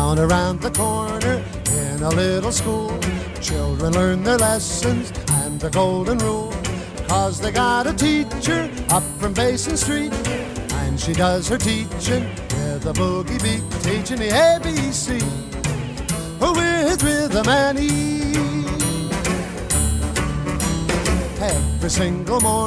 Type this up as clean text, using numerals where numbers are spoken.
Down around the corner in a little school, children learn their lessons and the golden rule, 'cause they got a teacher up from Basin Street, and she does her teaching with a boogie beat, teaching the ABC with rhythm and ease. Every single morning